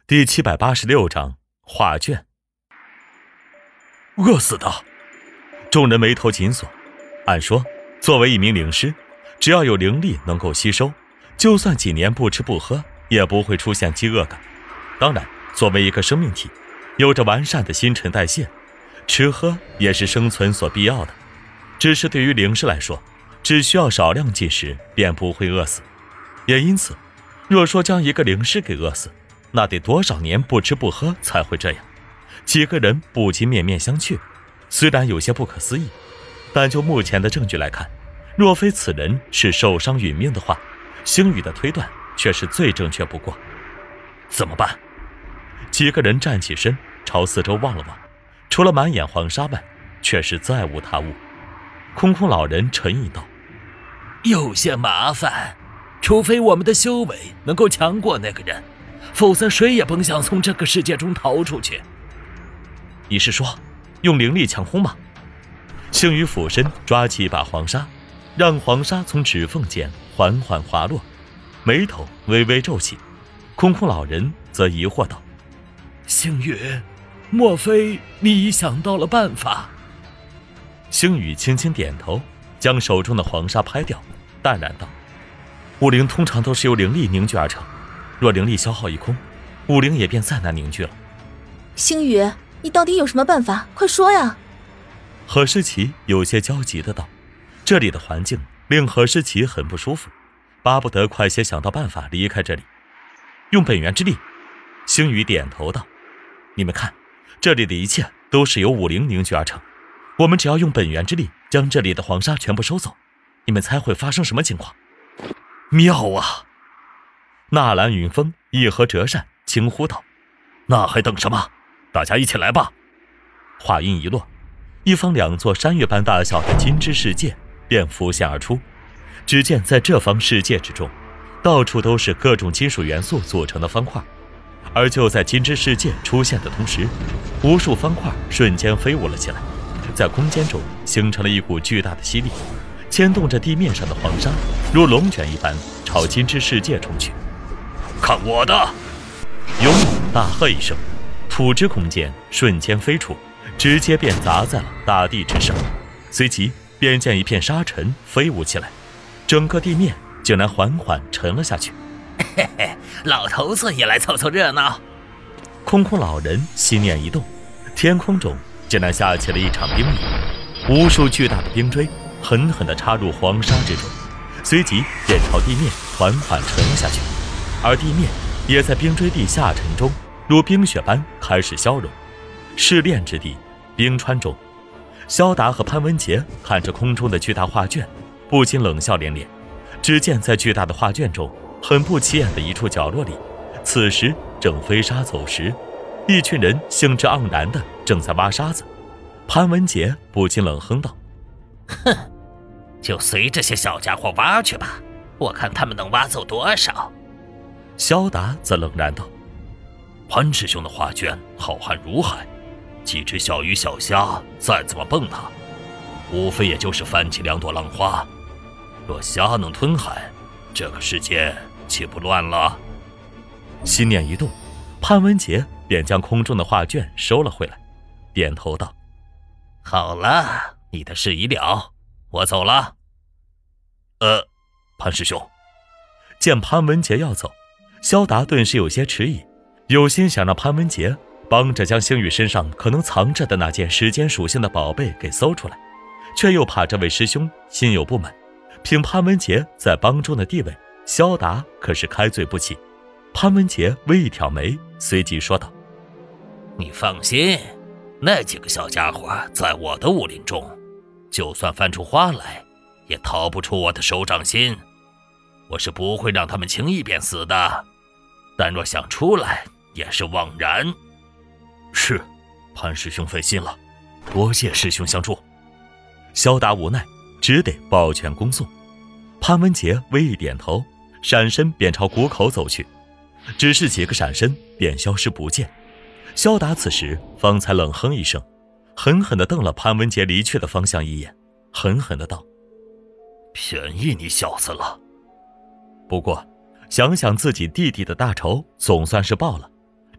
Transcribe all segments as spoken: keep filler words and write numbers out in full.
第七百八十六章画卷。饿死的！众人眉头紧锁。按说，作为一名灵师，只要有灵力能够吸收，就算几年不吃不喝，也不会出现饥饿感。当然，作为一个生命体，有着完善的新陈代谢，吃喝也是生存所必要的。只是对于灵师来说，只需要少量进食，便不会饿死。也因此，若说将一个灵师给饿死，那得多少年不吃不喝才会这样？几个人不禁面面相觑，虽然有些不可思议，但就目前的证据来看，若非此人是受伤殒命的话，星宇的推断却是最正确不过。怎么办？几个人站起身，朝四周望了望，除了满眼黄沙外，却是再无他物。空空老人沉吟道： 有些麻烦，除非我们的修为能够强过那个人，否则谁也甭想从这个世界中逃出去。 你是说用灵力强轰吗？星宇俯身抓起一把黄沙，让黄沙从指缝间缓缓滑落，眉头微微皱起。空空老人则疑惑道： 星宇，莫非你已想到了办法？ 星宇轻轻点头，将手中的黄沙拍掉，淡然道：武灵通常都是由灵力凝聚而成，若灵力消耗一空，武灵也便再难凝聚了。 星宇，你到底有什么办法？快说呀！ 何诗琪有些焦急的道。这里的环境令何诗琪很不舒服，巴不得快些想到办法离开这里。用本源之力。星宇点头道：你们看，这里的一切都是由武灵凝聚而成，我们只要用本源之力将这里的黄沙全部收走，你们猜会发生什么情况？妙啊！纳兰云峰一合折扇，轻呼道：那还等什么？大家一起来吧！话音一落，一方两座山岳般大小的金枝世界便浮现而出。只见在这方世界之中，到处都是各种金属元素组成的方块，而就在金枝世界出现的同时，无数方块瞬间飞舞了起来，在空间中形成了一股巨大的吸力，牵动着地面上的黄沙，如龙卷一般朝金枝世界冲去。看我的！勇猛大喝一声，土之空间瞬间飞出，直接便砸在了大地之上。随即便见一片沙尘飞舞起来，整个地面竟然缓缓沉了下去。 嘿嘿，老头子也来凑凑热闹。 空空老人心念一动，天空中竟然下起了一场冰雨，无数巨大的冰锥狠狠地插入黄沙之中，随即便朝地面缓缓沉了下去，而地面也在冰锥地下沉中如冰雪般开始消融。试炼之地冰川中，萧达和潘文杰看着空中的巨大画卷，不禁冷笑连连。只见在巨大的画卷中，很不起眼的一处角落里，此时正飞沙走石，一群人兴致盎然的正在挖沙子。潘文杰不禁冷哼道： 哼，就随这些小家伙挖去吧，我看他们能挖走多少。 萧达则冷然道：潘师兄的画卷浩瀚如海，几只小鱼小虾再怎么蹦它，无非也就是翻起两朵浪花。若虾能吞海，这个世界岂不乱了？心念一动，潘文杰便将空中的画卷收了回来，点头道： 好了，你的事已了，我走了。 呃，潘师兄。见潘文杰要走，萧达顿时有些迟疑，有心想让潘文杰帮着将星宇身上可能藏着的那件时间属性的宝贝给搜出来，却又怕这位师兄心有不满。凭潘文杰在帮中的地位，萧达可是开罪不起。潘文杰微一挑眉，随即说道： 你放心，那几个小家伙在我的武林中，就算翻出花来，也逃不出我的手掌心。我是不会让他们轻易便死的，但若想出来，也是枉然。 是，潘师兄费心了，多谢师兄相助。萧达无奈，只得抱拳恭送。潘文杰微一点头，闪身便朝谷口走去，只是几个闪身便消失不见。萧达此时方才冷哼一声，狠狠地瞪了潘文杰离去的方向一眼，狠狠地道：便宜你小子了。不过想想自己弟弟的大仇总算是报了，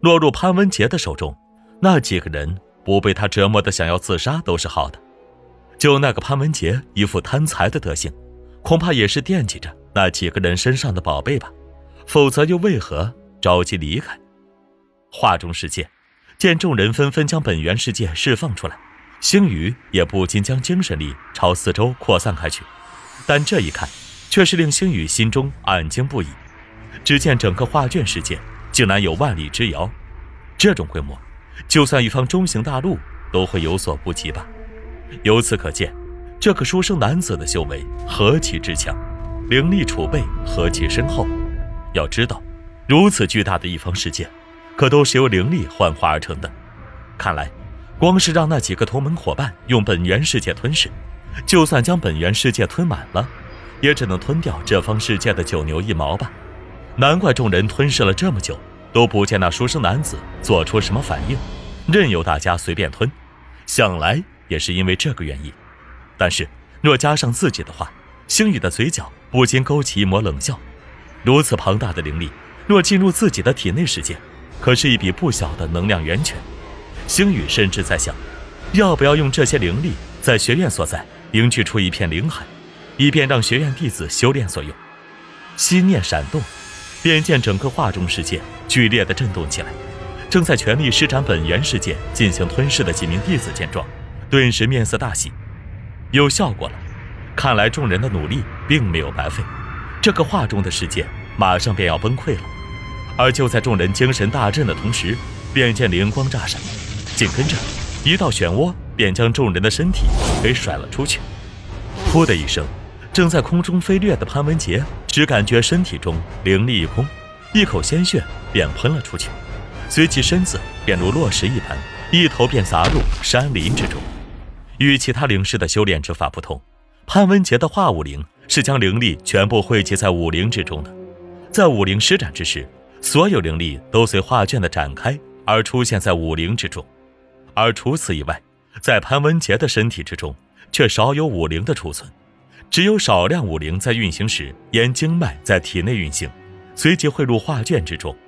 落入潘文杰的手中，那几个人不被他折磨得想要自杀都是好的。就那个潘文杰一副贪财的德行，恐怕也是惦记着那几个人身上的宝贝吧，否则又为何着急离开？画中世界见众人纷纷将本源世界释放出来，星宇也不禁将精神力朝四周扩散开去，但这一看却是令星宇心中暗惊不已。只见整个画卷世界竟然有万里之遥，这种规模就算一方中型大陆都会有所不及吧。由此可见，这个书生男子的修为何其之强，灵力储备何其深厚。要知道，如此巨大的一方世界可都是由灵力幻化而成的。看来光是让那几个同门伙伴用本源世界吞噬，就算将本源世界吞满了，也只能吞掉这方世界的九牛一毛吧。难怪众人吞噬了这么久都不见那书生男子做出什么反应，任由大家随便吞，想来也是因为这个原因。但是若加上自己的话，星宇的嘴角不禁勾起一抹冷笑。如此庞大的灵力若进入自己的体内世界，可是一笔不小的能量源泉。星宇甚至在想，要不要用这些灵力在学院所在凝聚出一片灵海，以便让学院弟子修炼所用。心念闪动，便见整个画中世界剧烈地震动起来。正在全力施展本源世界进行吞噬的几名弟子见状，顿时面色大喜，有效果了。看来众人的努力并没有白费，这个画中的世界马上便要崩溃了。而就在众人精神大振的同时，便见灵光乍闪，紧跟着一道漩涡便将众人的身体给甩了出去。噗的一声，正在空中飞掠的潘文杰只感觉身体中灵力一空，一口鲜血便喷了出去，随即身子便如落石一般，一头便砸入山林之中。与其他灵师的修炼之法不同，潘文杰的化武灵是将灵力全部汇集在武灵之中的。在武灵施展之时，所有灵力都随画卷的展开而出现在武灵之中。而除此以外，在潘文杰的身体之中却少有武灵的储存，只有少量武灵在运行时沿经脉在体内运行，随即汇入画卷之中。